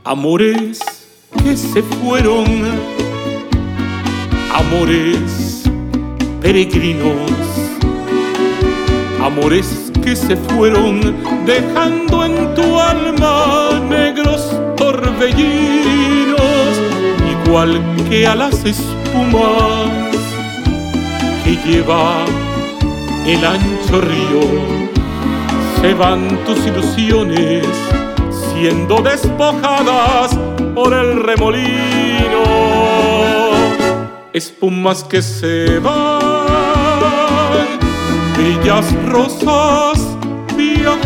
Amores que se fueron, amores peregrinos, amores que se fueron dejando en tu alma negros torbellinos, igual que a las espumas que lleva el ancho río. Se van tus ilusiones siendo despojadas por el remolino. Espumas que se van, bellas rosas viajeras,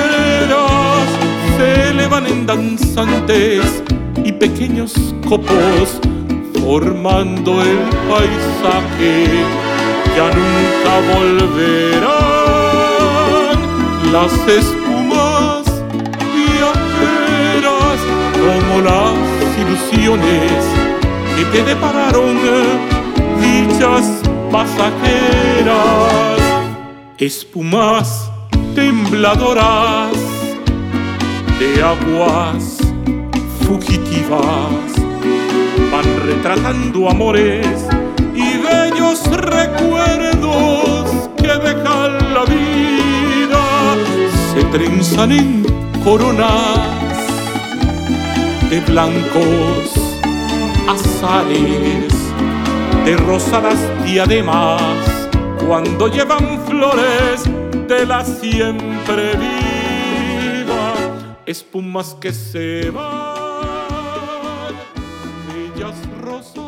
se elevan en danzantes y pequeños copos, formando el paisaje. Ya nunca volverán las espumas viajeras como las ilusiones que te depararon dichas pasajeras. Espumas tembladoras de aguas fugitivas van retratando amores y bellos recuerdos que dejan la vida. Se trenzan en coronas de blancos azares, de rosadas diademas, cuando llevan flores de la siempre viva. Espumas que se van, bellas rosas